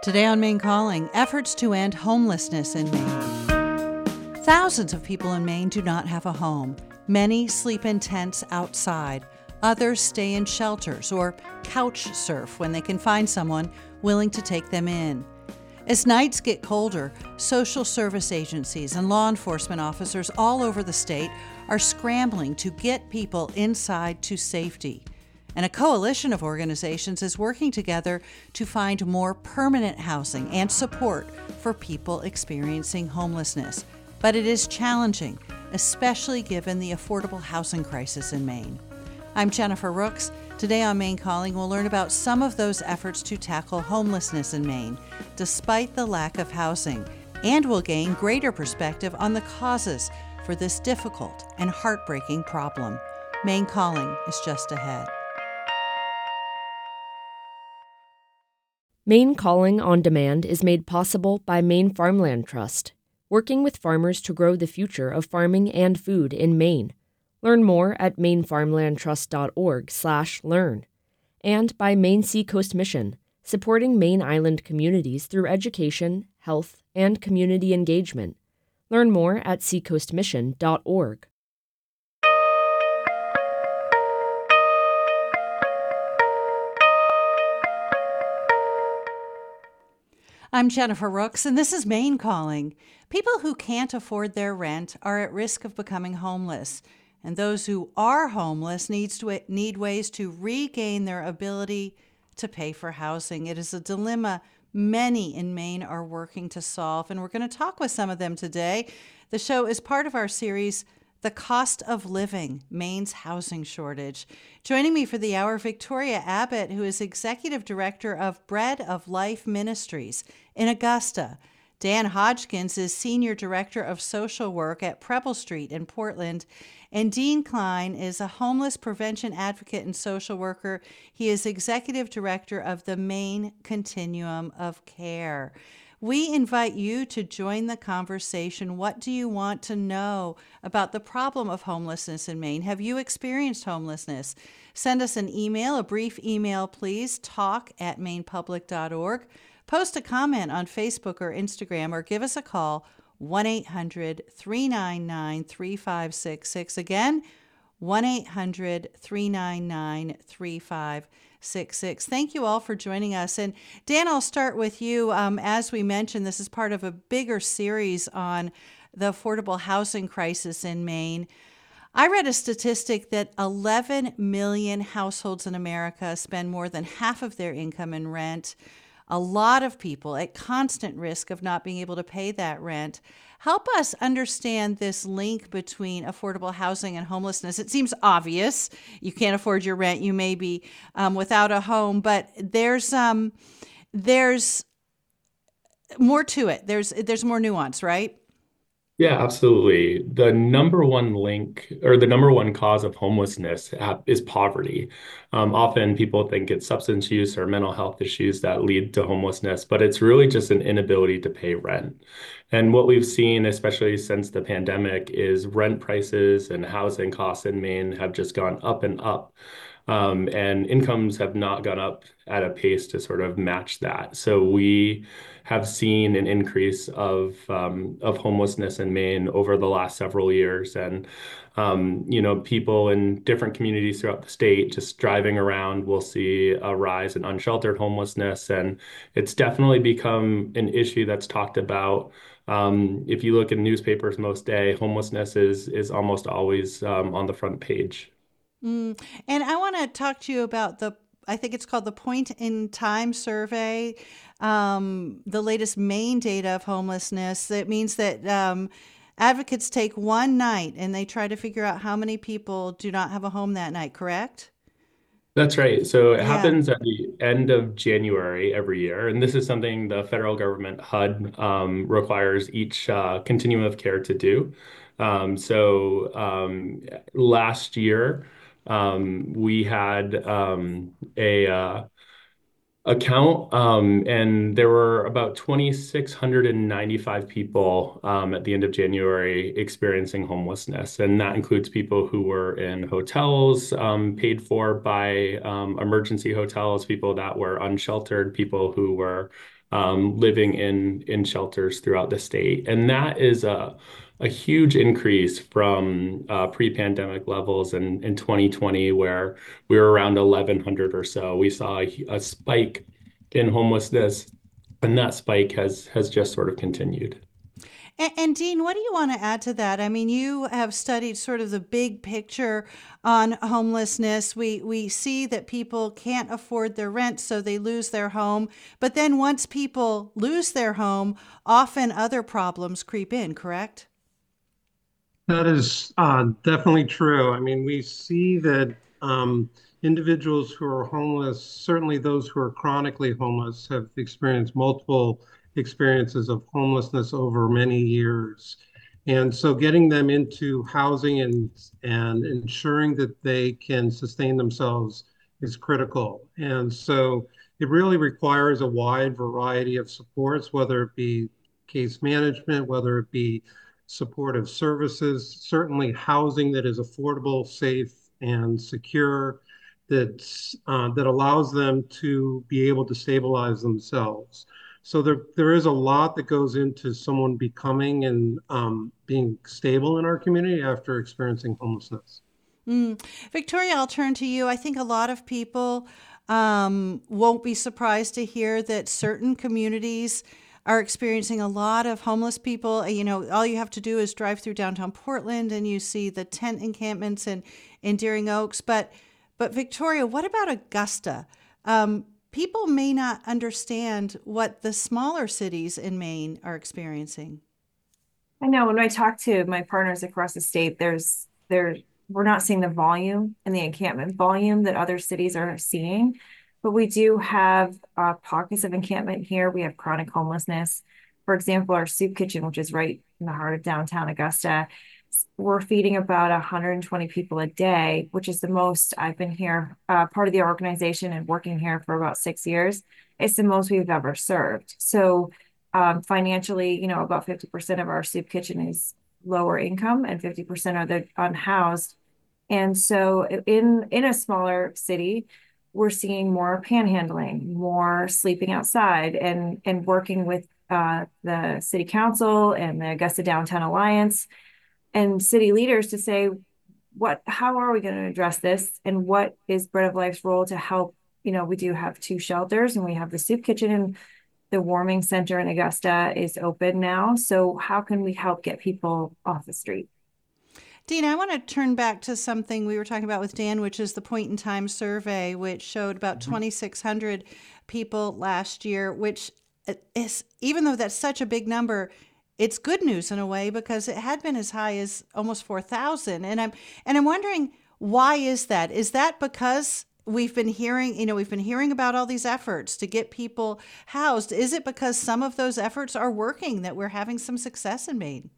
Today on Maine Calling, efforts to end homelessness in Maine. Thousands of people in Maine do not have a home. Many sleep in tents outside. Others stay in shelters or couch surf when they can find someone willing to take them in. As nights get colder, social service agencies and law enforcement officers all over the state are scrambling to get people inside to safety. And a coalition of organizations is working together to find more permanent housing and support for people experiencing homelessness. But it is challenging, especially given the affordable housing crisis in Maine. I'm Jennifer Rooks. Today on Maine Calling, we'll learn about some of those efforts to tackle homelessness in Maine, despite the lack of housing, and we'll gain greater perspective on the causes for this difficult and heartbreaking problem. Maine Calling is just ahead. Maine Calling on Demand is made possible by Maine Farmland Trust, working with farmers to grow the future of farming and food in Maine. Learn more at mainfarmlandtrust.org/learn. And by Maine Seacoast Mission, supporting Maine Island communities through education, health, and community engagement. Learn more at seacoastmission.org. I'm Jennifer Rooks, and this is Maine Calling. People who can't afford their rent are at risk of becoming homeless, and those who are homeless need ways to regain their ability to pay for housing. It is a dilemma many in Maine are working to solve, and we're going to talk with some of them today. The show is part of our series, The Cost of Living, Maine's Housing Shortage. Joining me for the hour, Victoria Abbott, who is Executive Director of Bread of Life Ministries in Augusta. Dan Hodgkins is Senior Director of Social Work at Preble Street in Portland. And Dean Klein is a homeless prevention advocate and social worker. He is Executive Director of the Maine Continuum of Care. We invite you to join the conversation. What do you want to know about the problem of homelessness in Maine? Have you experienced homelessness? Send us an email, a brief email, please, talk@mainepublic.org. Post a comment on Facebook or Instagram, or give us a call, 1-800-399-3566. Again, 1-800-399-3566. Thank you all for joining us. And Dan, I'll start with you. As we mentioned, this is part of a bigger series on the affordable housing crisis in Maine. I read a statistic that 11 million households in America spend more than half of their income in rent. A lot of people at constant risk of not being able to pay that rent. Help us understand this link between affordable housing and homelessness. It seems obvious. You can't afford your rent. You may be without a home, but there's more to it. There's more nuance, right? Yeah, absolutely. The number one link or the number one cause of homelessness is poverty. Often people think it's substance use or mental health issues that lead to homelessness, but it's really just an inability to pay rent. And what we've seen, especially since the pandemic, is rent prices and housing costs in Maine have just gone up and up. And incomes have not gone up at a pace to sort of match that. So we have seen an increase of homelessness in Maine over the last several years. And, people in different communities throughout the state just driving around will see a rise in unsheltered homelessness. And it's definitely become an issue that's talked about. If you look in newspapers most day, homelessness is almost always on the front page. And I want to talk to you about I think it's called the Point in Time Survey, the latest Maine data of homelessness. That means that advocates take one night and they try to figure out how many people do not have a home that night, correct? That's right. So it Yeah. happens at the end of January every year. And this is something the federal government, HUD, requires each continuum of care to do. Last year, we had a account, and there were about 2,695 people at the end of January experiencing homelessness. And that includes people who were in hotels paid for by emergency hotels, people that were unsheltered, people who were living in shelters throughout the state. And that is a huge increase from pre-pandemic levels in 2020, where we were around 1,100 or so. We saw a spike in homelessness, and that spike has just sort of continued. And Dean, what do you want to add to that? I mean, you have studied sort of the big picture on homelessness. We see that people can't afford their rent, so they lose their home. But then once people lose their home, often other problems creep in, correct? That is definitely true. I mean, we see that individuals who are homeless, certainly those who are chronically homeless, have experienced multiple experiences of homelessness over many years. And so getting them into housing and ensuring that they can sustain themselves is critical. And so it really requires a wide variety of supports, whether it be case management, whether it be supportive services, certainly housing that is affordable, safe, and secure, that allows them to be able to stabilize themselves. So there is a lot that goes into someone becoming and being stable in our community after experiencing homelessness. Victoria, I'll turn to you. I think a lot of people won't be surprised to hear that certain communities are experiencing a lot of homeless people. You know, all you have to do is drive through downtown Portland and you see the tent encampments in Deering Oaks. But Victoria, what about Augusta? People may not understand what the smaller cities in Maine are experiencing. I know when I talk to my partners across the state, we're not seeing the volume and the encampment volume that other cities are seeing, but we do have pockets of encampment here. We have chronic homelessness. For example, our soup kitchen, which is right in the heart of downtown Augusta, we're feeding about 120 people a day, which is the most. I've been here, part of the organization and working here for about 6 years. It's the most we've ever served. So financially, about 50% of our soup kitchen is lower income and 50% are the unhoused. And so in a smaller city, we're seeing more panhandling, more sleeping outside, and working with the city council and the Augusta Downtown Alliance and city leaders to say, how are we going to address this? And what is Bread of Life's role to help? We do have 2 shelters and we have the soup kitchen, and the warming center in Augusta is open now. So how can we help get people off the street? Dean, I want to turn back to something we were talking about with Dan, which is the point in time survey, which showed about 2,600 people last year, which is, even though that's such a big number, it's good news in a way because it had been as high as almost 4,000. And I'm wondering, why is that? Is that because we've been hearing about all these efforts to get people housed? Is it because some of those efforts are working that we're having some success in Maine?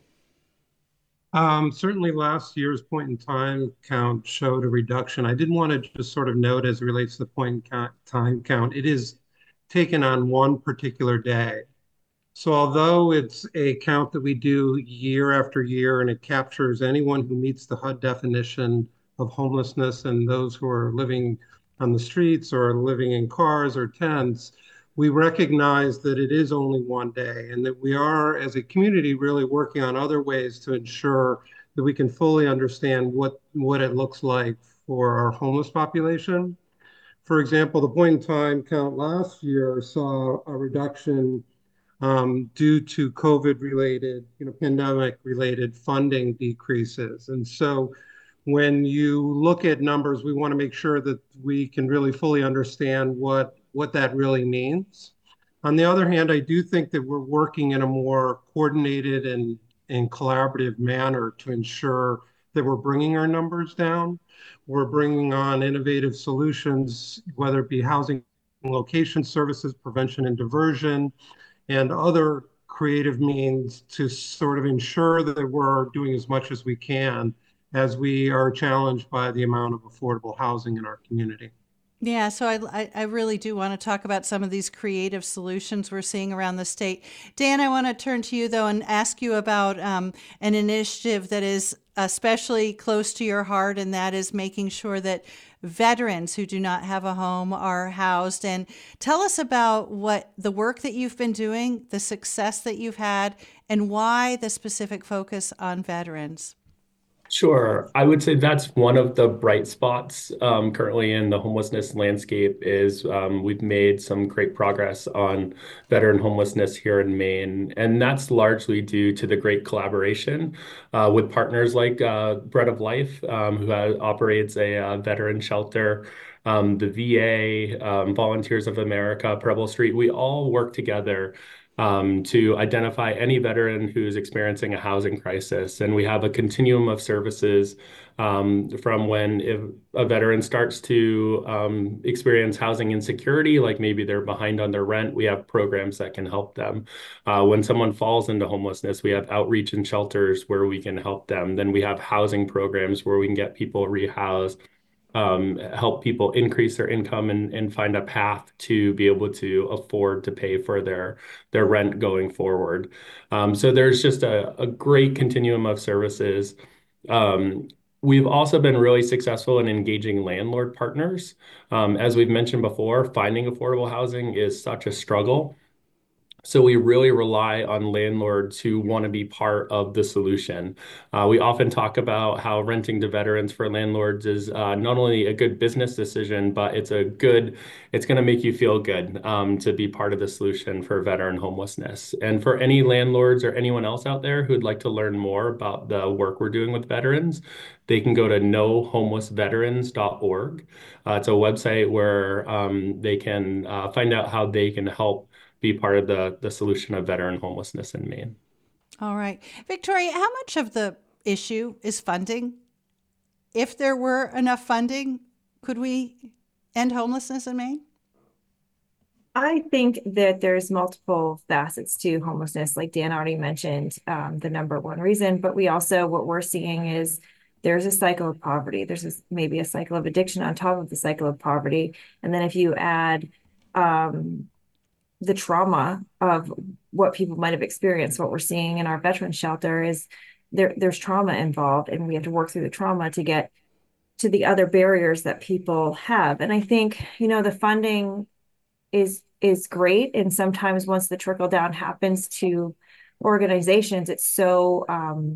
Certainly last year's point in time count showed a reduction. I did want to just sort of note as it relates to the point in time count, it is taken on one particular day. So although it's a count that we do year after year and it captures anyone who meets the HUD definition of homelessness and those who are living on the streets or living in cars or tents, we recognize that it is only one day and that we are, as a community, really working on other ways to ensure that we can fully understand what it looks like for our homeless population. For example, the point in time count last year saw a reduction due to COVID-related, pandemic-related funding decreases. And so when you look at numbers, we want to make sure that we can really fully understand what that really means. On the other hand, I do think that we're working in a more coordinated and collaborative manner to ensure that we're bringing our numbers down. We're bringing on innovative solutions, whether it be housing location services, prevention and diversion, and other creative means to sort of ensure that we're doing as much as we can as we are challenged by the amount of affordable housing in our community. Yeah, so I really do want to talk about some of these creative solutions we're seeing around the state. Dan, I want to turn to you, though, and ask you about an initiative that is especially close to your heart, and that is making sure that veterans who do not have a home are housed. And tell us about what the work that you've been doing, the success that you've had, and why the specific focus on veterans. Sure. I would say that's one of the bright spots currently in the homelessness landscape is we've made some great progress on veteran homelessness here in Maine. And that's largely due to the great collaboration with partners like Bread of Life, who operates a veteran shelter, the VA, Volunteers of America, Preble Street. We all work together to identify any veteran who's experiencing a housing crisis. And we have a continuum of services from when if a veteran starts to experience housing insecurity, like maybe they're behind on their rent, we have programs that can help them. When someone falls into homelessness, we have outreach and shelters where we can help them. Then we have housing programs where we can get people rehoused. Help people increase their income and find a path to be able to afford to pay for their rent going forward. So there's just a great continuum of services. We've also been really successful in engaging landlord partners. As we've mentioned before, finding affordable housing is such a struggle. So we really rely on landlords who want to be part of the solution. We often talk about how renting to veterans for landlords is not only a good business decision, but it's going to make you feel good to be part of the solution for veteran homelessness. And for any landlords or anyone else out there who'd like to learn more about the work we're doing with veterans, they can go to nohomelessveterans.org. It's a website where they can find out how they can help be part of the solution of veteran homelessness in Maine. All right. Victoria, how much of the issue is funding? If there were enough funding, could we end homelessness in Maine? I think that there's multiple facets to homelessness, like Dan already mentioned, the number one reason, but what we're seeing is there's a cycle of poverty. There's maybe a cycle of addiction on top of the cycle of poverty. And then if you add the trauma of what people might have experienced, what we're seeing in our veterans shelter is there's trauma involved, and we have to work through the trauma to get to the other barriers that people have. And I think, the funding is great. And sometimes once the trickle down happens to organizations, it's so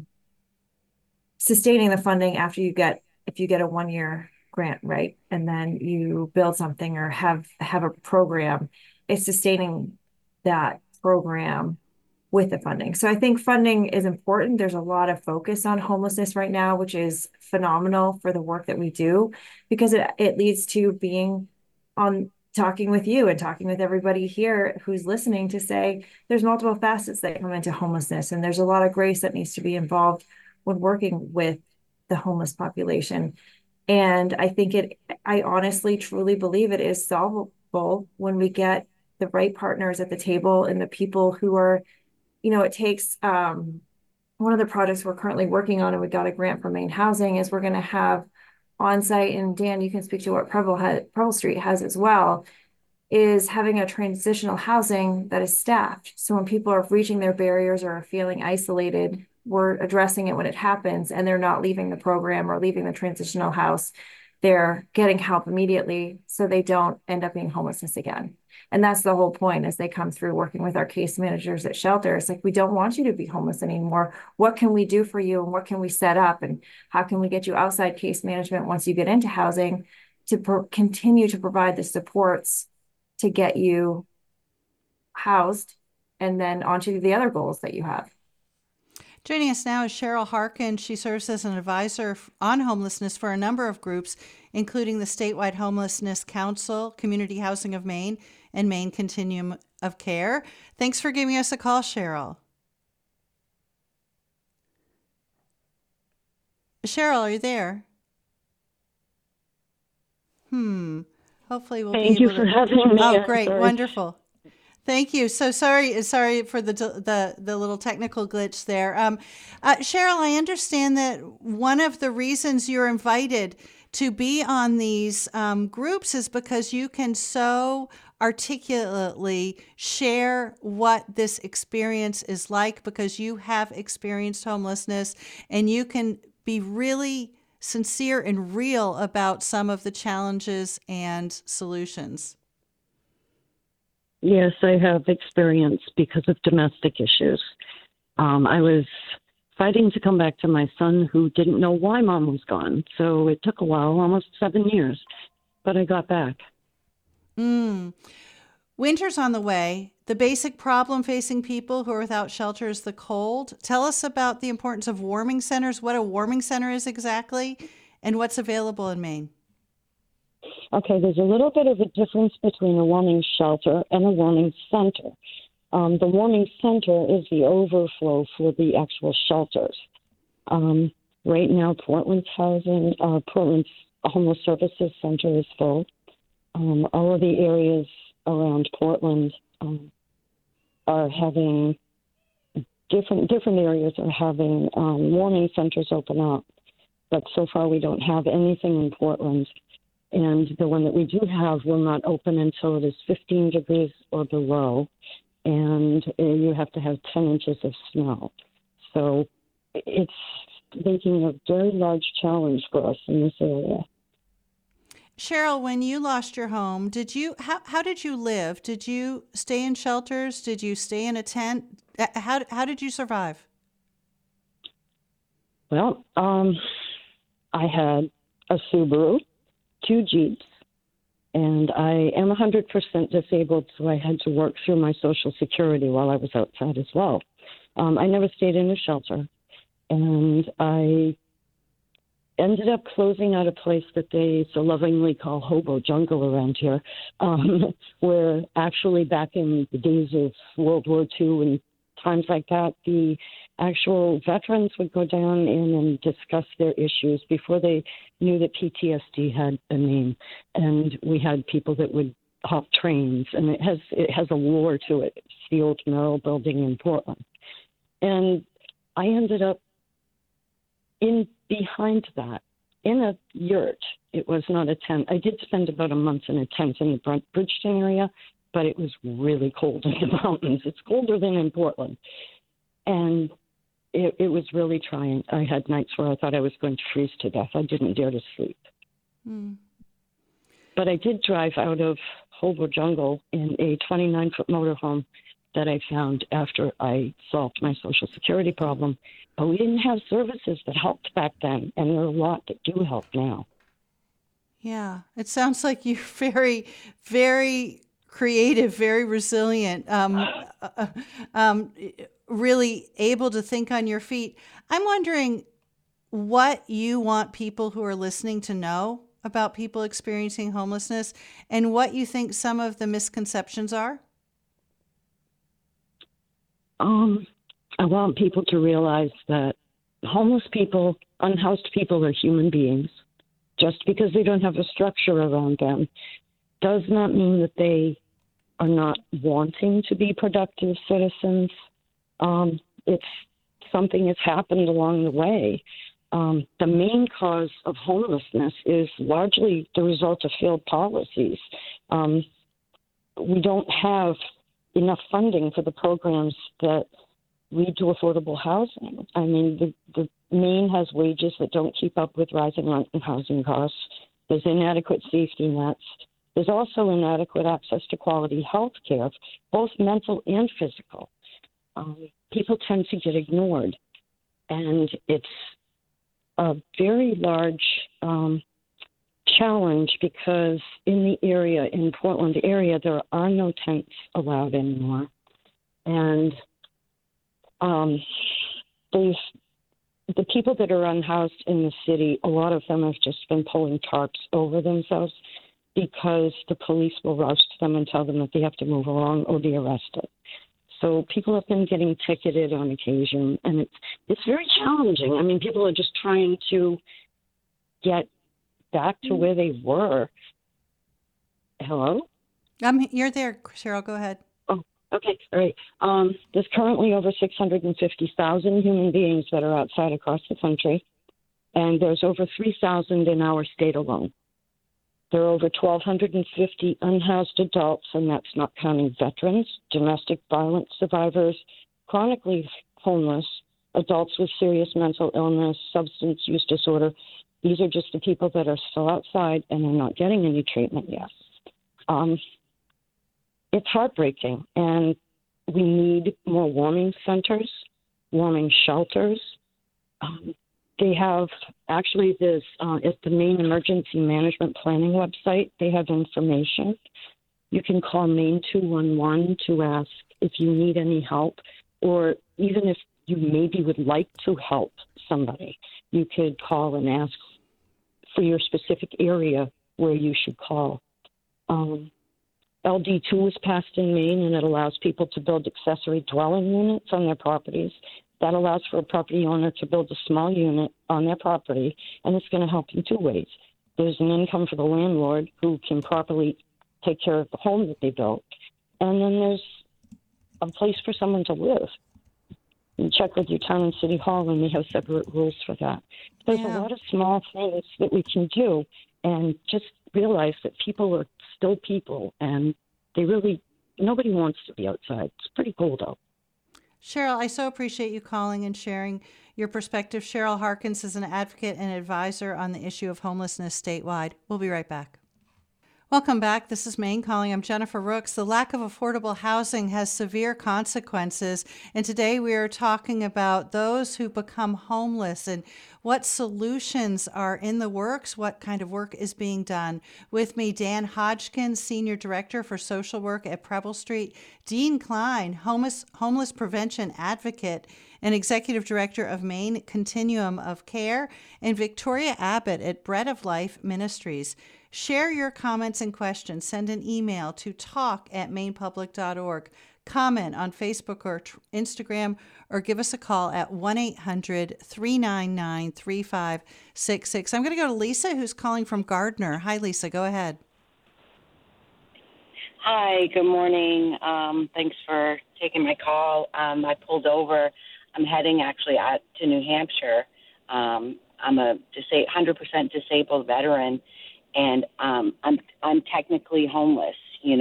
sustaining the funding after if you get a 1-year grant, right? And then you build something or have a program, it's sustaining that program with the funding. So I think funding is important. There's a lot of focus on homelessness right now, which is phenomenal for the work that we do, because it leads to being on talking with you and talking with everybody here who's listening to say there's multiple facets that come into homelessness, and there's a lot of grace that needs to be involved when working with the homeless population. And I think I honestly, truly believe it is solvable when we get the right partners at the table and the people who are, it takes, one of the projects we're currently working on, and we got a grant from Maine Housing, is we're going to have on-site, and Dan, you can speak to what Preble Street has as well, is having a transitional housing that is staffed. So when people are reaching their barriers or are feeling isolated, we're addressing it when it happens, and they're not leaving the program or leaving the transitional house. They're getting help immediately so they don't end up being homeless again. And that's the whole point as they come through working with our case managers at shelters. Like, we don't want you to be homeless anymore. What can we do for you? And what can we set up? And how can we get you outside case management once you get into housing to continue to provide the supports to get you housed and then onto the other goals that you have. Joining us now is Cheryl Harkin. She serves as an advisor on homelessness for a number of groups, including the Statewide Homelessness Council, Community Housing of Maine, and Maine Continuum of Care. Thanks for giving us a call, Cheryl. Cheryl, are you there? Hopefully we'll Thank be you able for to... having me. Oh, great. Sorry. Wonderful. Thank you. So sorry for the little technical glitch there. Cheryl, I understand that one of the reasons you're invited to be on these groups is because you can so articulately share what this experience is like, because you have experienced homelessness, and you can be really sincere and real about some of the challenges and solutions. Yes, I have experience because of domestic issues. I was fighting to come back to my son who didn't know why mom was gone. So it took a while, almost 7 years, but I got back. Winter's on the way. The basic problem facing people who are without shelter is the cold. Tell us about the importance of warming centers, what a warming center is exactly, and what's available in Maine. Okay, there's a little bit of a difference between a warming shelter and a warming center. The warming center is the overflow for the actual shelters. Right now, Portland's Homeless Services Center is full. All of the areas around Portland are having different areas are having warming centers open up, but so far we don't have anything in Portland. And the one that we do have will not open until it is 15 degrees or below, and you have to have 10 inches of snow. So it's making a very large challenge for us in this area. Cheryl, when you lost your home, how did you live? Did you stay in shelters? Did you stay in a tent? How did you survive? Well, I had a Subaru, 2 Jeeps, and I am 100% disabled, so I had to work through my Social Security while I was outside as well. I never stayed in a shelter, and I ended up closing out a place that they so lovingly call Hobo Jungle around here, where actually back in the days of World War II and times like that, the actual veterans would go down in and discuss their issues before they knew that PTSD had a name. And we had people that would hop trains, and it has a lore to it. It's the old Merrill building in Portland. And I ended up in behind that in a yurt. It was not a tent. I did spend about a month in a tent in the Bridgeton area, but it was really cold in the mountains. It's colder than in Portland. And it was really trying. I had nights where I thought I was going to freeze to death. I didn't dare to sleep. But I did drive out of Hobo Jungle in a 29-foot motorhome that I found after I solved my Social Security problem. But we didn't have services that helped back then, and there are a lot that do help now. Yeah, it sounds like you're very, very creative, very resilient, really able to think on your feet. I'm wondering what you want people who are listening to know about people experiencing homelessness and what you think some of the misconceptions are. I want people to realize that homeless people, unhoused people are human beings. Just because they don't have a structure around them does not mean that they are not wanting to be productive citizens. It's something that's happened along the way. The main cause of homelessness is largely the result of failed policies. We don't have enough funding for the programs that lead to affordable housing. I mean, the Maine has wages that don't keep up with rising rent and housing costs. There's inadequate safety nets. There's also inadequate access to quality health care, both mental and physical. People tend to get ignored, and it's a very large challenge because in the area, in Portland area, there are no tents allowed anymore. And the people that are unhoused in the city, a lot of them have just been pulling tarps over themselves because the police will roust them and tell them that they have to move along or be arrested. So people have been getting ticketed on occasion, and it's very challenging. I mean, people are just trying to get back to where they were. Hello? You're there, Cheryl. Go ahead. Oh, okay. All right. There's currently over 650,000 human beings that are outside across the country, and there's over 3,000 in our state alone. There are over 1,250 unhoused adults, and that's not counting veterans, domestic violence survivors, chronically homeless, adults with serious mental illness, substance use disorder. These are just the people that are still outside and are not getting any treatment yet. It's heartbreaking, and we need more warming centers, warming shelters. They have actually this at the Maine Emergency Management Planning website. They have information. You can call Maine 211 to ask if you need any help, or even if you maybe would like to help somebody, you could call and ask for your specific area where you should call. LD2 was passed in Maine, and it allows people to build accessory dwelling units on their properties. That allows for a property owner to build a small unit on their property, and it's going to help in two ways. There's an income for the landlord who can properly take care of the home that they built, and then there's a place for someone to live. You check with your town and city hall, and they have separate rules for that. There's a lot of small things that we can do, and just realize that people are still people, and nobody wants to be outside. It's pretty cold out. Cheryl, I so appreciate you calling and sharing your perspective. Cheryl Harkins is an advocate and advisor on the issue of homelessness statewide. We'll be right back. Welcome back. This is Maine Calling. I'm Jennifer Rooks. The lack of affordable housing has severe consequences, and today we are talking about those who become homeless and what solutions are in the works, what kind of work is being done. With me, Dan Hodgkins, Senior Director for Social Work at Preble Street, Dean Klein, Homeless Prevention Advocate and Executive Director of Maine Continuum of Care, and Victoria Abbott at Bread of Life Ministries. Share your comments and questions. Send an email to talk@mainepublic.org. Comment on Facebook or Instagram, or give us a call at 1-800-399-3566. I'm going to go to Lisa, who's calling from Gardner. Hi, Lisa. Go ahead. Hi, good morning. Thanks for taking my call. I pulled over. I'm heading actually out to New Hampshire. I'm a 100% disabled veteran, and I'm technically homeless.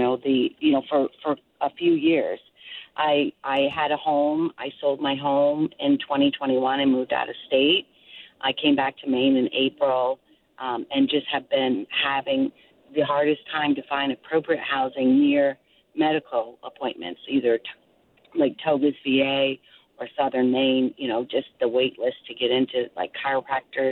For a few years, I had a home. I sold my home in 2021 and moved out of state. I came back to Maine in April, and just have been having the hardest time to find appropriate housing near medical appointments, either like Togus VA or Southern Maine. Just the wait list to get into like chiropractors.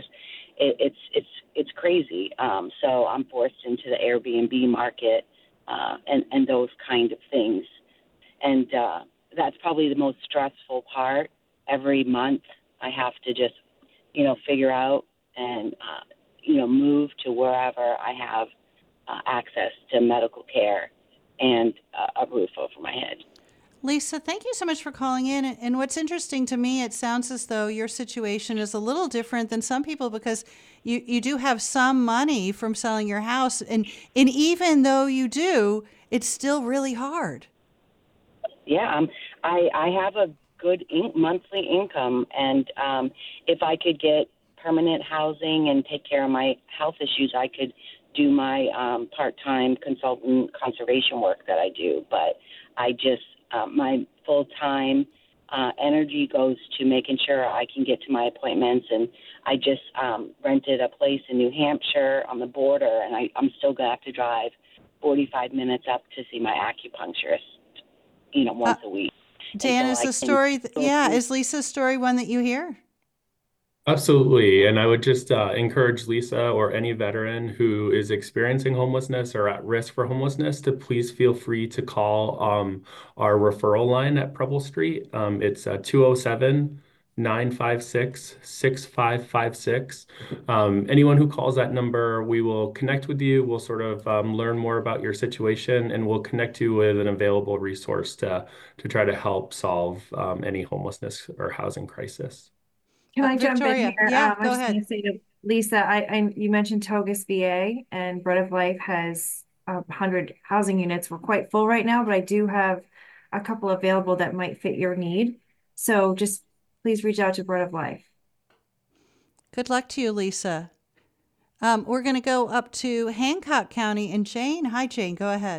It's crazy. So I'm forced into the Airbnb market and those kind of things. And that's probably the most stressful part. Every month I have to just, figure out and, move to wherever I have access to medical care and a roof over my head. Lisa, thank you so much for calling in. And what's interesting to me, it sounds as though your situation is a little different than some people, because you do have some money from selling your house. And even though you do, it's still really hard. Yeah, I have a good monthly income. And if I could get permanent housing and take care of my health issues, I could do my part-time consultant conservation work that I do. But I just my full-time energy goes to making sure I can get to my appointments. And I just rented a place in New Hampshire on the border, and I'm still going to have to drive 45 minutes up to see my acupuncturist, once a week. Dan, is the story, is Lisa's story one that you hear? Absolutely. And I would just encourage Lisa or any veteran who is experiencing homelessness or at risk for homelessness to please feel free to call our referral line at Preble Street. It's 207-956-6556. Anyone who calls that number, we will connect with you. We'll sort of learn more about your situation, and we'll connect you with an available resource to try to help solve any homelessness or housing crisis. Can I jump Victoria, in here? yeah, go I was ahead. going to say to Lisa, you mentioned Togus VA, and Bread of Life has 100 housing units. We're quite full right now, but I do have a couple available that might fit your need. So just please reach out to Bread of Life. Good luck to you, Lisa. We're going to go up to Hancock County, and Jane. Hi, Jane. Go ahead.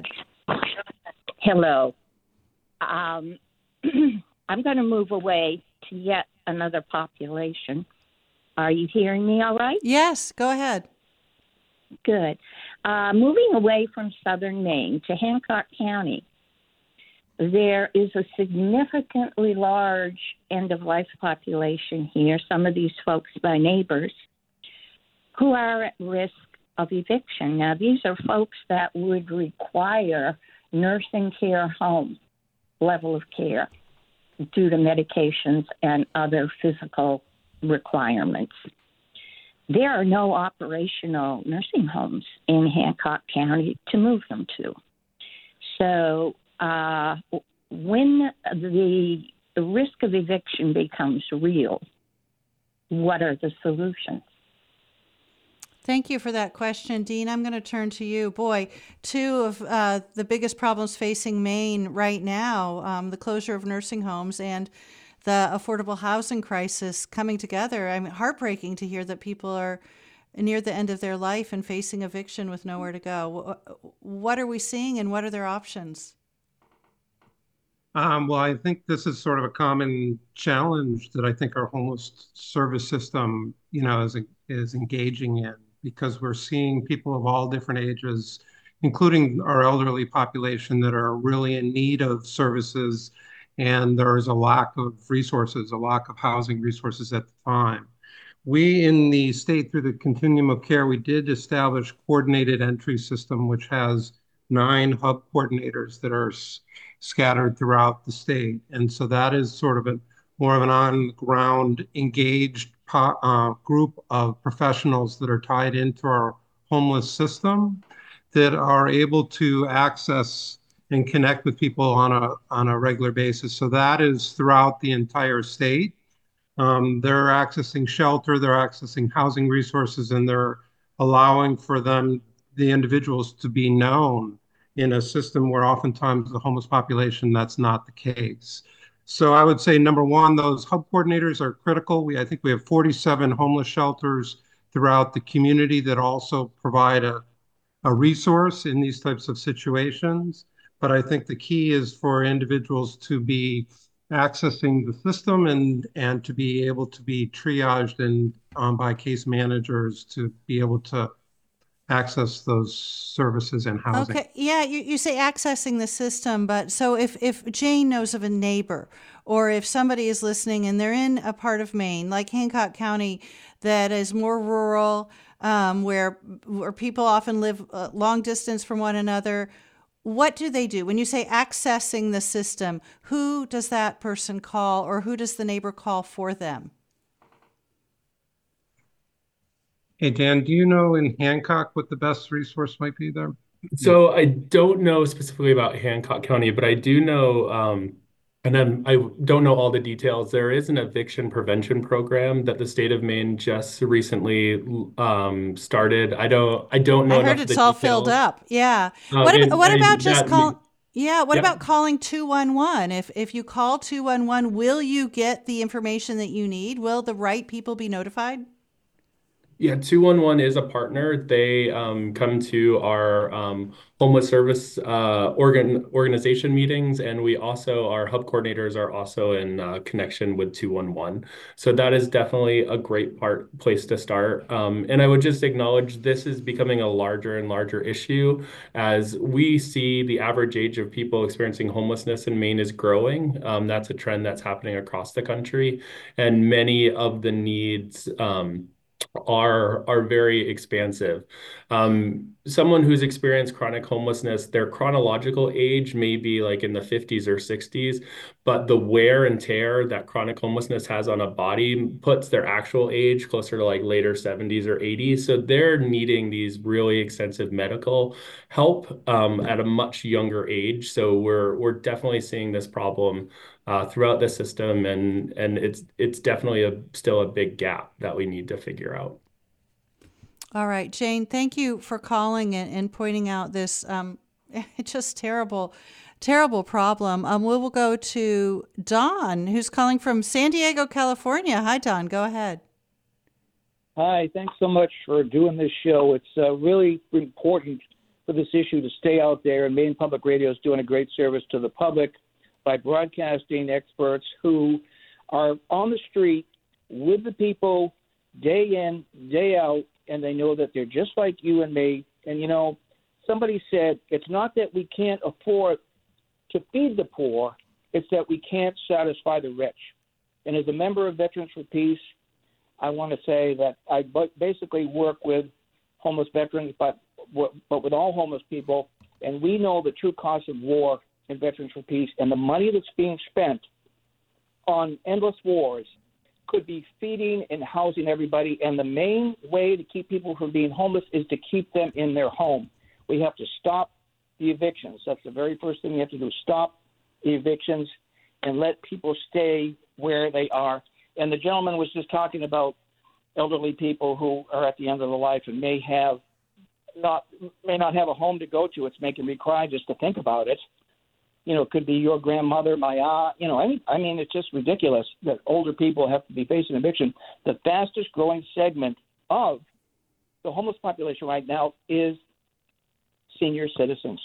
Hello. I'm going to move away to yet another population. Are you hearing me all right? Yes, go ahead. Good. Moving away from southern Maine to Hancock County, there is a significantly large end-of-life population here, some of these folks by neighbors, who are at risk of eviction. Now, these are folks that would require nursing care home level of care due to medications and other physical requirements. There are no operational nursing homes in Hancock County to move them to. So when the risk of eviction becomes real, what are the solutions? Thank you for that question, Dean. I'm going to turn to you. Boy, two of the biggest problems facing Maine right now, the closure of nursing homes and the affordable housing crisis coming together. I mean, heartbreaking to hear that people are near the end of their life and facing eviction with nowhere to go. What are we seeing and what are their options? Well, I think this is sort of a common challenge that I think our homeless service system, is engaging in, because we're seeing people of all different ages, including our elderly population, that are really in need of services, and there is a lack of resources, a lack of housing resources at the time. We in the state, through the continuum of care, we did establish coordinated entry system, which has 9 hub coordinators that are scattered throughout the state. And so that is sort of more of an on-ground engaged group of professionals that are tied into our homeless system that are able to access and connect with people on a regular basis. So that is throughout the entire state. They're accessing shelter, they're accessing housing resources, and they're allowing for the individuals to be known in a system where oftentimes the homeless population, that's not the case. So I would say, number one, those hub coordinators are critical. I think we have 47 homeless shelters throughout the community that also provide a resource in these types of situations. But I think the key is for individuals to be accessing the system and to be able to be triaged and by case managers to be able to access those services and housing. Okay, yeah, you say accessing the system, but so if Jane knows of a neighbor, or if somebody is listening and they're in a part of Maine, like Hancock County, that is more rural, where people often live long distance from one another, what do they do? When you say accessing the system, who does that person call, or who does the neighbor call for them? Hey, Dan, do you know in Hancock what the best resource might be there? So I don't know specifically about Hancock County, but I do know, and then I don't know all the details. There is an eviction prevention program that the state of Maine just recently started. I don't know I heard it's all filled up. Yeah. What about just call? Yeah. What about calling 211? If you call 211, will you get the information that you need? Will the right people be notified? Yeah, 211 is a partner. They come to our homeless service organization meetings, and our hub coordinators are also in connection with 211. So that is definitely a great place to start. And I would just acknowledge this is becoming a larger and larger issue as we see the average age of people experiencing homelessness in Maine is growing. That's a trend that's happening across the country, and many of the needs are very expansive. Someone who's experienced chronic homelessness, their chronological age may be like in the 50s or 60s, but the wear and tear that chronic homelessness has on a body puts their actual age closer to like later 70s or 80s. So they're needing these really extensive medical help at a much younger age. So we're definitely seeing this problem throughout the system, and it's definitely still a big gap that we need to figure out. All right, Jane, thank you for calling and pointing out this just terrible problem. We will go to Don, who's calling from San Diego, California. Hi, Don. Go ahead. Hi, thanks so much for doing this show. It's really important for this issue to stay out there, and Maine Public Radio is doing a great service to the public by broadcasting experts who are on the street with the people day in, day out, and they know that they're just like you and me. And, you know, somebody said it's not that we can't afford to feed the poor, it's that we can't satisfy the rich. And as a member of Veterans for Peace, I want to say that I basically work with homeless veterans, but with all homeless people, and we know the true cost of war in Veterans for Peace, and the money that's being spent on endless wars could be feeding and housing everybody. And the main way to keep people from being homeless is to keep them in their home. We have to stop the evictions. That's the very first thing we have to do, stop the evictions and let people stay where they are. And the gentleman was just talking about elderly people who are at the end of their life and may not have a home to go to. It's making me cry just to think about it. You know, it could be your grandmother, my aunt. You know, I mean, it's just ridiculous that older people have to be facing eviction. The fastest growing segment of the homeless population right now is senior citizens.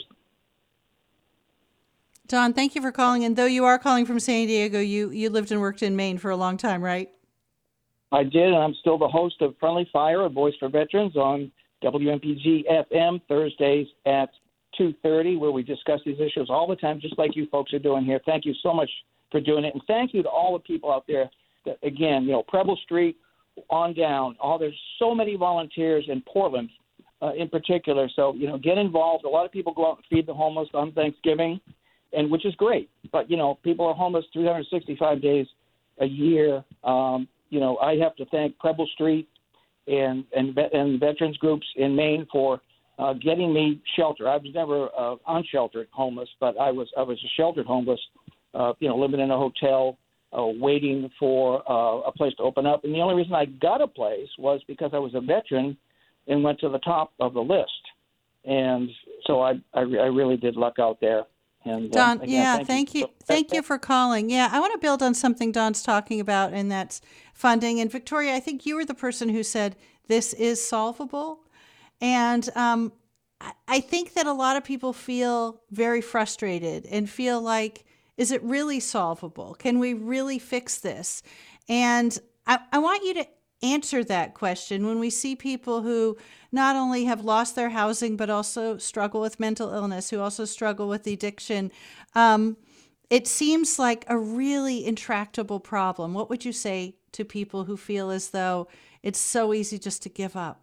Don, thank you for calling. And though you are calling from San Diego, you lived and worked in Maine for a long time, right? I did, and I'm still the host of Friendly Fire, a voice for veterans, on WMPG FM Thursdays at 2:30, where we discuss these issues all the time, just like you folks are doing here. Thank you so much for doing it, and thank you to all the people out there that, again, you know, Preble Street on down. There's so many volunteers in Portland, in particular. So, you know, get involved. A lot of people go out and feed the homeless on Thanksgiving, and which is great. But, you know, people are homeless 365 days a year. You know, I have to thank Preble Street and veterans groups in Maine for getting me shelter. I was never unsheltered homeless, but I was a sheltered homeless, you know, living in a hotel, waiting for a place to open up. And the only reason I got a place was because I was a veteran and went to the top of the list. And so I really did luck out there. And Don, again, thank you. Thank you for calling. Yeah, I want to build on something Don's talking about, and that's funding. And Victoria, I think you were the person who said this is solvable. And I think that a lot of people feel very frustrated and feel like, is it really solvable? Can we really fix this? And I want you to answer that question when we see people who not only have lost their housing, but also struggle with mental illness, who also struggle with addiction. It seems like a really intractable problem. What would you say to people who feel as though it's so easy just to give up?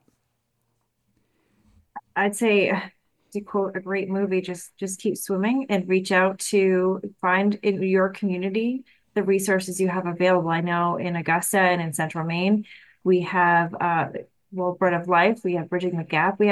I'd say, to quote a great movie, just keep swimming and reach out to find in your community the resources you have available. I know in Augusta and in Central Maine, we have Bread of Life, we have Bridging the Gap, we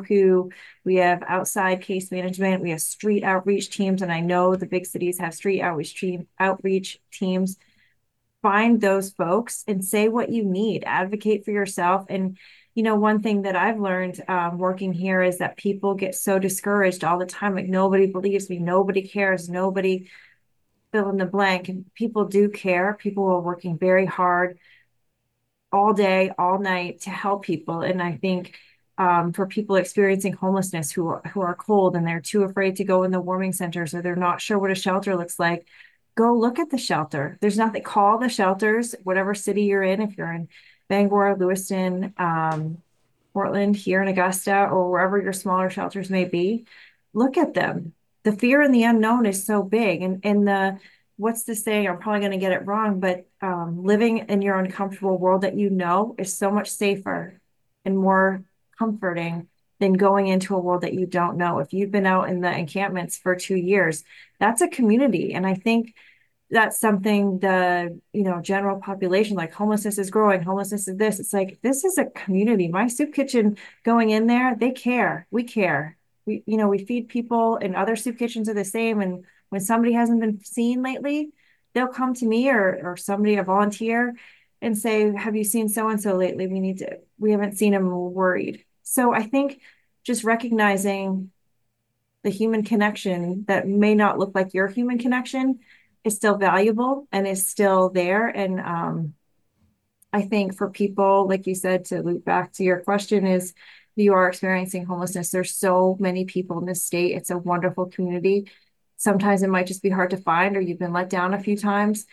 have outside case management, we have street outreach teams, and I know the big cities have street outreach teams. Find those folks and say what you need, advocate for yourself. And you know, one thing that I've learned working here is that people get so discouraged all the time. Like, nobody believes me, nobody cares, nobody fill in the blank. And people do care. People are working very hard all day, all night to help people. And I think for people experiencing homelessness who are cold and they're too afraid to go in the warming centers, or they're not sure what a shelter looks like, go look at the shelter. There's nothing. Call the shelters, whatever city you're in. If you're in Bangor, Lewiston, Portland, here in Augusta, or wherever your smaller shelters may be, look at them. The fear and the unknown is so big. And what's the saying? I'm probably going to get it wrong, but living in your uncomfortable world that you know is so much safer and more comforting than going into a world that you don't know. If you've been out in the encampments for 2 years, that's a community. And I think that's something the, you know, general population, like homelessness is growing, homelessness is this. It's like, this is a community. My soup kitchen, going in there, they care. We care. We feed people, and other soup kitchens are the same. And when somebody hasn't been seen lately, they'll come to me or somebody, a volunteer, and say, have you seen so-and-so lately? We haven't seen him, we're worried. So I think just recognizing the human connection that may not look like your human connection is still valuable and is still there. And I think for people, like you said, to loop back to your question, is you are experiencing homelessness. There's so many people in this state. It's a wonderful community. Sometimes it might just be hard to find, or you've been let down a few times.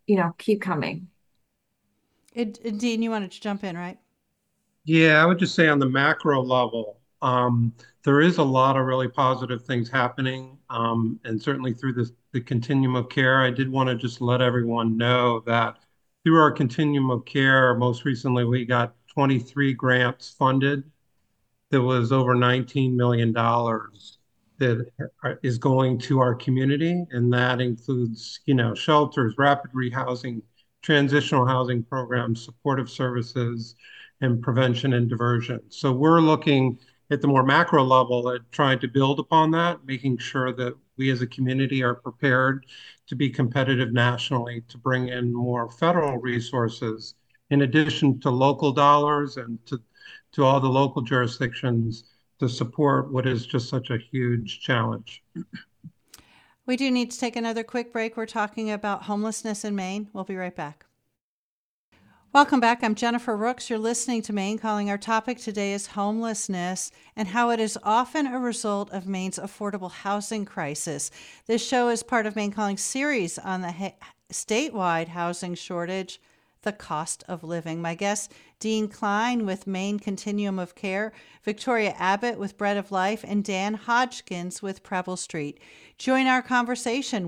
keep coming. Dean, you wanted to jump in, right? Yeah, I would just say on the macro level, there is a lot of really positive things happening, and certainly through the continuum of care. I did want to just let everyone know that through our continuum of care, most recently we got 23 grants funded. That was over $19 million that is going to our community, and that includes, shelters, rapid rehousing, transitional housing programs, supportive services, and prevention and diversion. So we're looking at the more macro level at trying to build upon that, making sure that we as a community are prepared to be competitive nationally, to bring in more federal resources in addition to local dollars and to all the local jurisdictions to support what is just such a huge challenge. We do need to take another quick break. We're talking about homelessness in Maine. We'll be right back. Welcome back. I'm Jennifer Rooks. You're listening to Maine Calling. Our topic today is homelessness and how it is often a result of Maine's affordable housing crisis. This show is part of Maine Calling's series on the statewide housing shortage, the cost of living. My guests, Dean Klein with Maine Continuum of Care, Victoria Abbott with Bread of Life, and Dan Hodgkins with Preble Street. Join our conversation,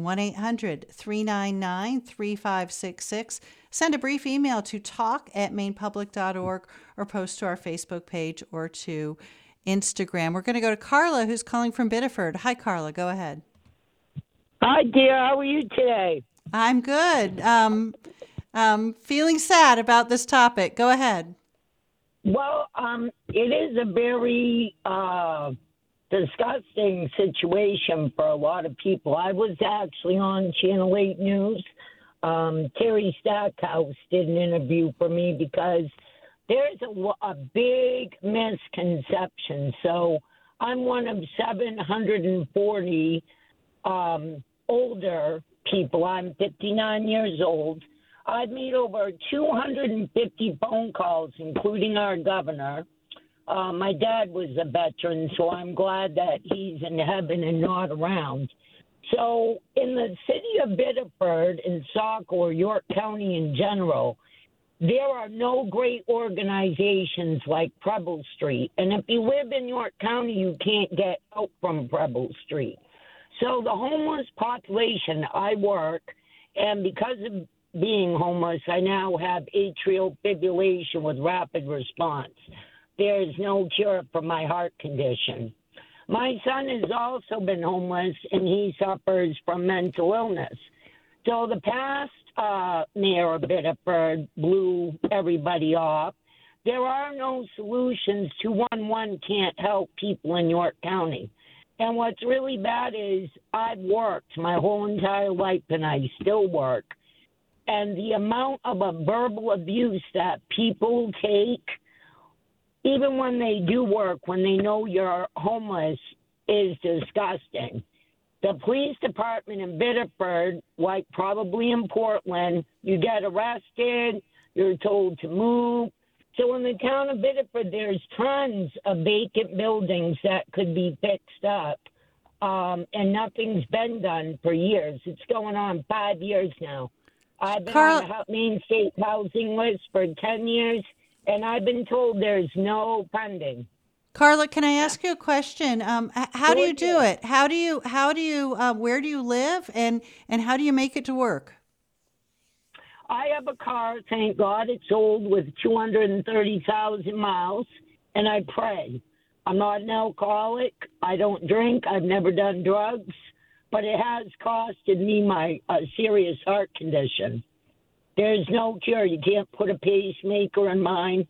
1-800-399-3566. Send a brief email to talk@mainepublic.org or post to our Facebook page or to Instagram. We're going to go to Carla, who's calling from Biddeford. Hi, Carla. Go ahead. Hi, dear. How are you today? I'm good. Feeling sad about this topic. Go ahead. Well, it is a very disgusting situation for a lot of people. I was actually on Channel 8 News. Terry Stackhouse did an interview for me because there's a big misconception. So I'm one of 740 older people. I'm 59 years old. I've made over 250 phone calls, including our governor. My dad was a veteran, so I'm glad that he's in heaven and not around. So in the city of Biddeford and Sauk or York County in general, there are no great organizations like Preble Street. And if you live in York County, you can't get help from Preble Street. So the homeless population, I work, and because of being homeless, I now have atrial fibrillation with rapid response. There is no cure for my heart condition. My son has also been homeless, and he suffers from mental illness. So the past mayor of Biddeford blew everybody off. There are no solutions. 211 can't help people in York County. And what's really bad is I've worked my whole entire life, and I still work. And the amount of a verbal abuse that people take, even when they do work, when they know you're homeless, is disgusting. The police department in Biddeford, like probably in Portland, you get arrested, you're told to move. So in the town of Biddeford, there's tons of vacant buildings that could be fixed up, and nothing's been done for years. It's going on 5 years now. I've been on the Maine State Housing List for 10 years, and I've been told there's no funding. Carla, can I ask you a question? How do you do it? How do you, where do you live, and how do you make it to work? I have a car, thank God. It's old with 230,000 miles, and I pray. I'm not an alcoholic. I don't drink. I've never done drugs, but it has costed me my serious heart condition. There's no cure. You can't put a pacemaker in mine.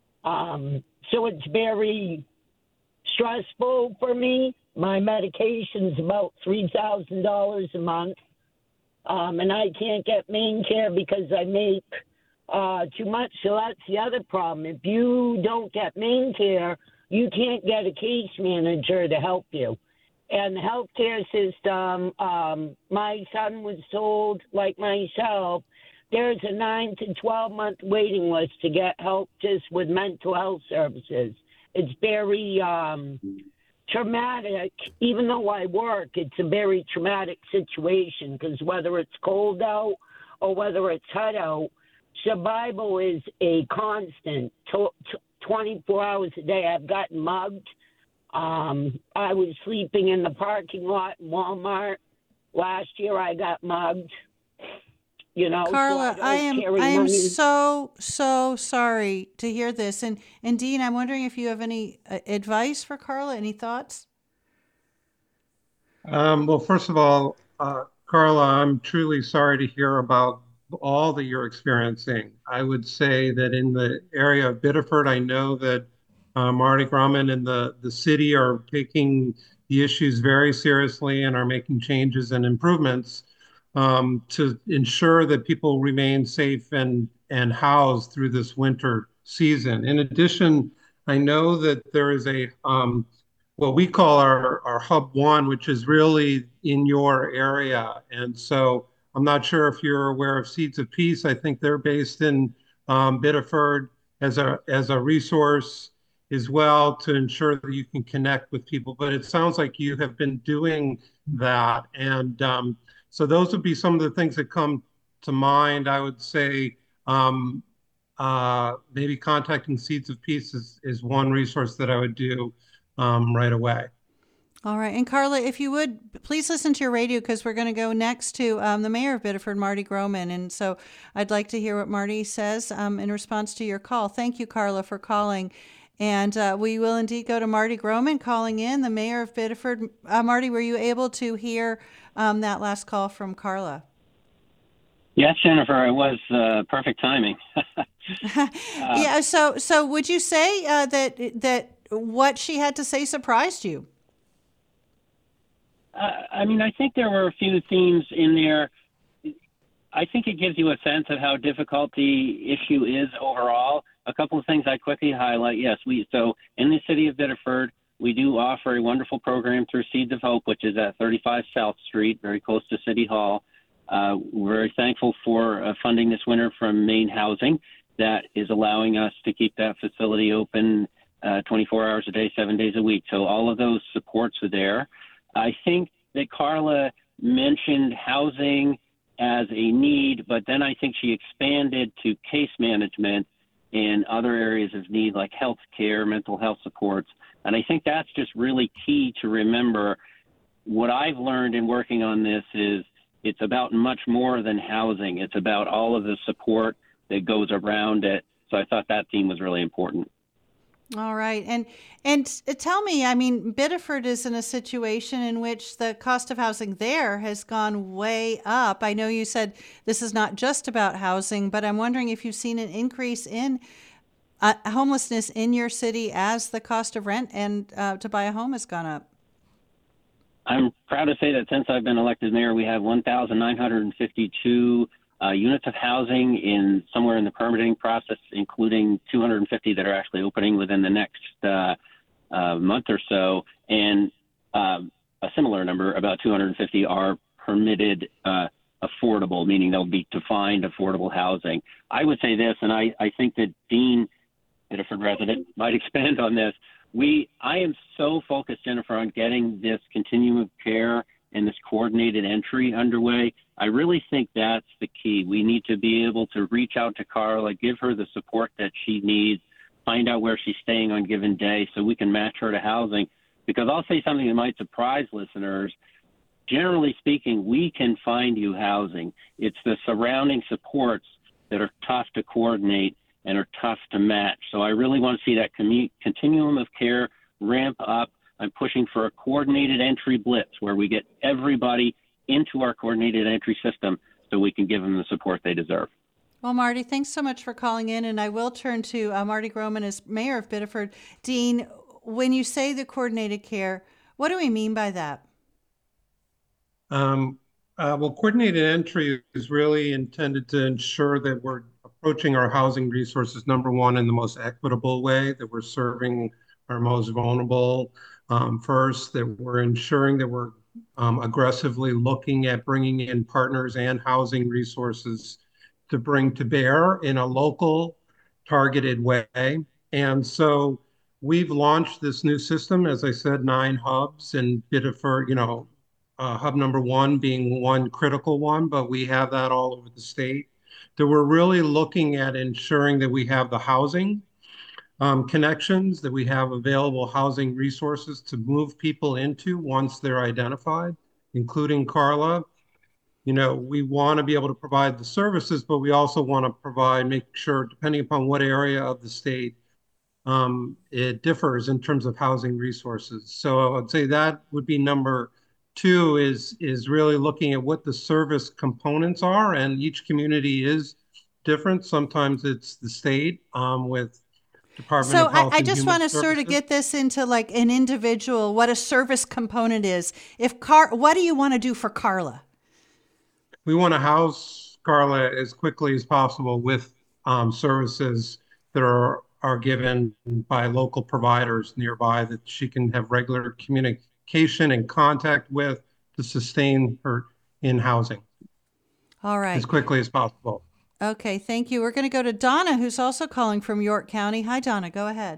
So it's very stressful for me. My medication's about $3,000 a month. And I can't get Maine Care because I make too much. So that's the other problem. If you don't get Maine Care, you can't get a case manager to help you. And the healthcare system, my son was told, like myself, there's a 9 to 12 month waiting list to get help just with mental health services. It's very traumatic. Even though I work, it's a very traumatic situation because whether it's cold out or whether it's hut out, survival is a constant. 24 hours a day. I've gotten mugged. I was sleeping in the parking lot in Walmart. Last year I got mugged. You know, Carla, so I don't am carry money. so sorry to hear this. And Dean, I'm wondering if you have any advice for Carla, any thoughts? Well, first of all, Carla, I'm truly sorry to hear about all that you're experiencing. I would say that in the area of Biddeford, I know that Marty Grumman and the city are taking the issues very seriously and are making changes and improvements to ensure that people remain safe and housed through this winter season. In addition, I know that there is a what we call our Hub One, which is really in your area. And so I'm not sure if you're aware of Seeds of Peace. I think they're based in Biddeford as a resource as well to ensure that you can connect with people. But it sounds like you have been doing that. And so those would be some of the things that come to mind. I would say maybe contacting Seeds of Peace is one resource that I would do right away. All right. And Carla, if you would, please listen to your radio because we're going to go next to the mayor of Biddeford, Marty Groman. And so I'd like to hear what Marty says in response to your call. Thank you, Carla, for calling. And we will indeed go to Marty Groman calling in, the mayor of Biddeford. Marty, were you able to hear that last call from Carla? Yes, Jennifer, it was perfect timing. Yeah. So would you say that what she had to say surprised you? I mean, I think there were a few themes in there. I think it gives you a sense of how difficult the issue is overall. A couple of things I quickly highlight. Yes, so in the city of Biddeford, we do offer a wonderful program through Seeds of Hope, which is at 35 South Street, very close to City Hall. We're very thankful for funding this winter from Maine Housing that is allowing us to keep that facility open 24 hours a day, 7 days a week. So all of those supports are there. I think that Carla mentioned housing as a need, but then I think she expanded to case management and other areas of need like health care, mental health supports. And I think that's just really key to remember. What I've learned in working on this is it's about much more than housing. It's about all of the support that goes around it. So I thought that theme was really important. All right. And tell me, I mean, Biddeford is in a situation in which the cost of housing there has gone way up. I know you said this is not just about housing, but I'm wondering if you've seen an increase in homelessness in your city as the cost of rent and to buy a home has gone up. I'm proud to say that since I've been elected mayor, we have 1,952 units of housing somewhere in the permitting process, including 250 that are actually opening within the next month or so. And a similar number, about 250, are permitted affordable, meaning they'll be defined affordable housing. I would say this, and I think that Dean, Biddeford resident, might expand on this. I am so focused, Jennifer, on getting this continuum of care and this coordinated entry underway. I really think that's the key. We need to be able to reach out to Carla, give her the support that she needs, find out where she's staying on a given day so we can match her to housing. Because I'll say something that might surprise listeners. Generally speaking, we can find you housing. It's the surrounding supports that are tough to coordinate and are tough to match. So I really want to see that continuum of care ramp up. I'm pushing for a coordinated entry blitz where we get everybody into our coordinated entry system so we can give them the support they deserve. Well, Marty, thanks so much for calling in. And I will turn to Marty Groman as mayor of Biddeford. Dean, when you say the coordinated care, what do we mean by that? Well, coordinated entry is really intended to ensure that we're approaching our housing resources, number one, in the most equitable way, that we're serving our most vulnerable first, that we're ensuring that we're aggressively looking at bringing in partners and housing resources to bring to bear in a local, targeted way. And so we've launched this new system, as I said, 9 hubs in Biddeford, hub number one being one critical one, but we have that all over the state. That we're really looking at ensuring that we have the housing connections, that we have available housing resources to move people into once they're identified, including Carla. We want to be able to provide the services, but we also want to make sure, depending upon what area of the state, it differs in terms of housing resources. So I would say that would be number two is really looking at what the service components are, and each community is different. Sometimes it's the state with Department So of Health I and just Human want to sort of Services. get this into like an individual, what a service component is. What do you want to do for Carla? We want to house Carla as quickly as possible with services that are given by local providers nearby that she can have regular communication and contact with to sustain her in housing All right. as quickly as possible. Okay, thank you. We're going to go to Donna, who's also calling from York County. Hi, Donna. Go ahead.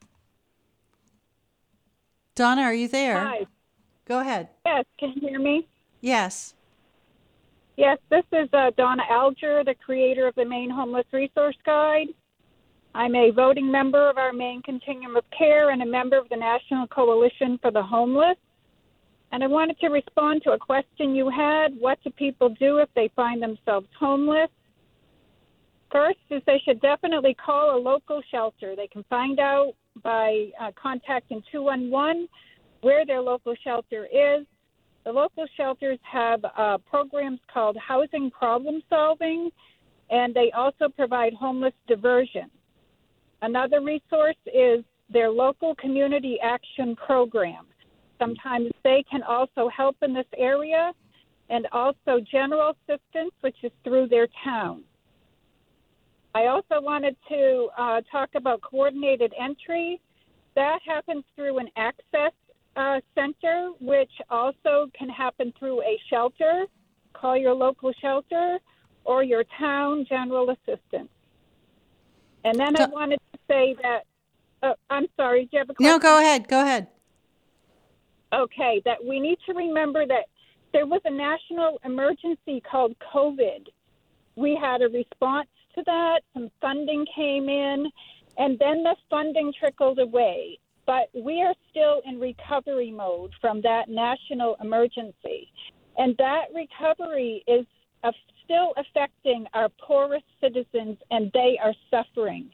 Donna, are you there? Hi. Go ahead. Yes, can you hear me? Yes. Yes, this is Donna Alger, the creator of the Maine Homeless Resource Guide. I'm a voting member of our Maine Continuum of Care and a member of the National Coalition for the Homeless. And I wanted to respond to a question you had. What do people do if they find themselves homeless? First is they should definitely call a local shelter. They can find out by contacting 211 where their local shelter is. The local shelters have programs called Housing Problem Solving, and they also provide homeless diversion. Another resource is their local community action program. Sometimes they can also help in this area, and also general assistance, which is through their town. I also wanted to talk about coordinated entry. That happens through an access center, which also can happen through a shelter. Call your local shelter or your town general assistant. And then I wanted to say that, I'm sorry, do you have a question? No, go ahead. Go ahead. Okay, that we need to remember that there was a national emergency called COVID. We had a response to that. Some funding came in, and then the funding trickled away. But we are still in recovery mode from that national emergency. And that recovery is still affecting our poorest citizens, and they are suffering.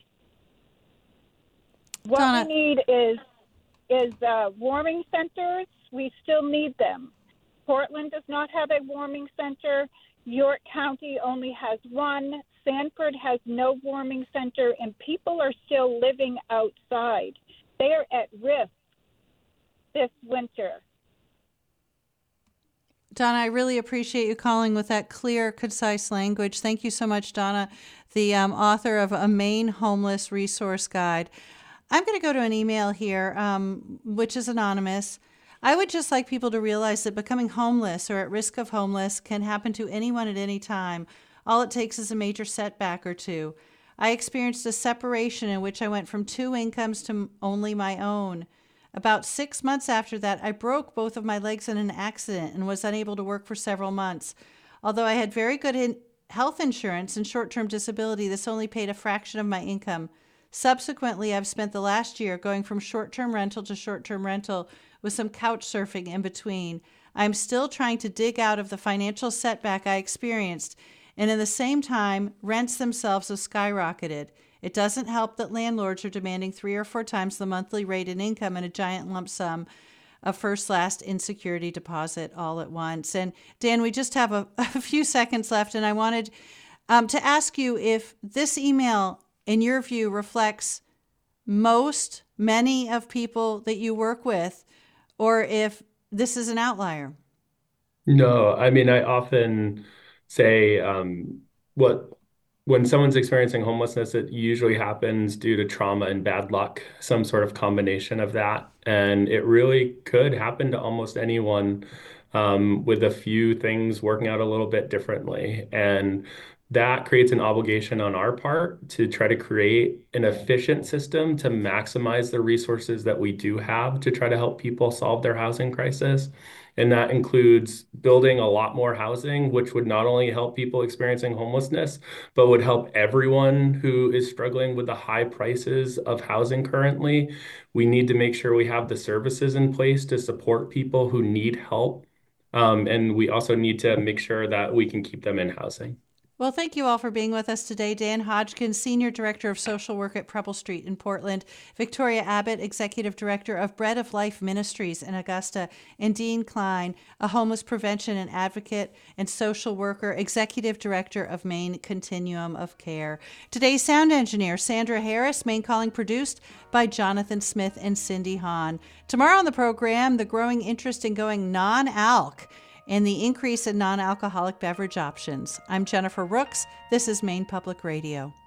What Donna. we need is warming centers. We still need them. Portland does not have a warming center. York County only has one. Sanford has no warming center, and people are still living outside. They are at risk this winter. Donna, I really appreciate you calling with that clear, concise language. Thank you so much, Donna, the author of A Maine Homeless Resource Guide. I'm going to go to an email here, which is anonymous. I would just like people to realize that becoming homeless or at risk of homeless can happen to anyone at any time. All it takes is a major setback or two. I experienced a separation in which I went from two incomes to only my own. About 6 months after that, I broke both of my legs in an accident and was unable to work for several months. Although I had very good health insurance and short-term disability, this only paid a fraction of my income. Subsequently, I've spent the last year going from short-term rental to short-term rental with some couch surfing in between. I'm still trying to dig out of the financial setback I experienced, and in the same time, rents themselves have skyrocketed. It doesn't help that landlords are demanding 3 or 4 times the monthly rate and income and a giant lump sum of first-last insecurity deposit all at once. And Dan, we just have a few seconds left, and I wanted to ask you if this email, in your view, reflects many of people that you work with, or if this is an outlier. No, I mean, I often say when someone's experiencing homelessness, it usually happens due to trauma and bad luck, some sort of combination of that. And it really could happen to almost anyone with a few things working out a little bit differently. And that creates an obligation on our part to try to create an efficient system to maximize the resources that we do have to try to help people solve their housing crisis. And that includes building a lot more housing, which would not only help people experiencing homelessness, but would help everyone who is struggling with the high prices of housing currently. We need to make sure we have the services in place to support people who need help. And we also need to make sure that we can keep them in housing. Well, thank you all for being with us today. Dan Hodgkins, Senior Director of Social Work at Preble Street in Portland, Victoria Abbott, Executive Director of Bread of Life Ministries in Augusta, and Dean Klein, a homeless prevention and advocate and social worker, Executive Director of Maine Continuum of Care. Today's sound engineer, Sandra Harris, Maine Calling produced by Jonathan Smith and Cindy Hahn. Tomorrow on the program, the growing interest in going non-alc and the increase in non-alcoholic beverage options. I'm Jennifer Rooks. This is Maine Public Radio.